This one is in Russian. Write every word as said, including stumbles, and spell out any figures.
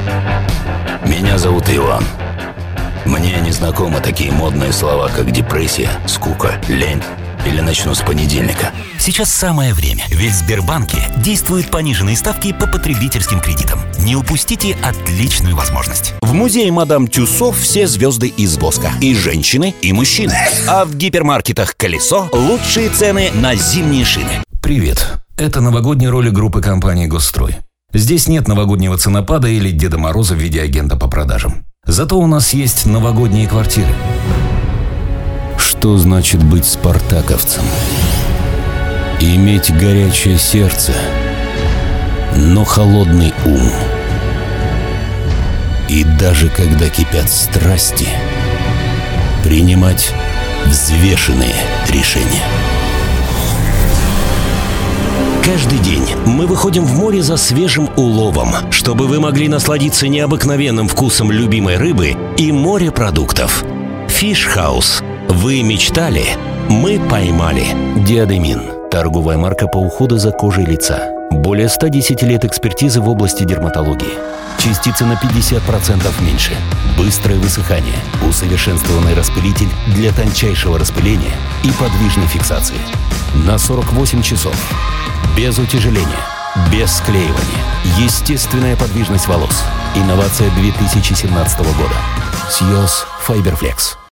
Меня зовут Иван. Мне не знакомы такие модные слова, как депрессия, скука, лень или начну с понедельника. Сейчас самое время, ведь в Сбербанке действуют пониженные ставки по потребительским кредитам. Не упустите отличную возможность. В музее Мадам Тюссо все звезды из воска. И женщины, и мужчины. А в гипермаркетах «Колесо» лучшие цены на зимние шины. Привет. Это новогодний ролик группы компании «Госстрой». Здесь нет новогоднего ценопада или Деда Мороза в виде агента по продажам. Зато у нас есть новогодние квартиры. Что значит быть спартаковцем? Иметь горячее сердце, но холодный ум. И даже когда кипят страсти, принимать взвешенные решения. Каждый день мы выходим в море за свежим уловом, чтобы вы могли насладиться необыкновенным вкусом любимой рыбы и морепродуктов. Fish House. Вы мечтали, мы поймали. Диадемин. Торговая марка по уходу за кожей лица. Более ста десяти лет экспертизы в области дерматологии. Частицы на пятьдесят процентов меньше. Быстрое высыхание. Усовершенствованный распылитель для тончайшего распыления и подвижной фиксации. На сорок восемь часов. Без утяжеления. Без склеивания. Естественная подвижность волос. Инновация две тысячи семнадцатого года. Сьюз Fiberflex.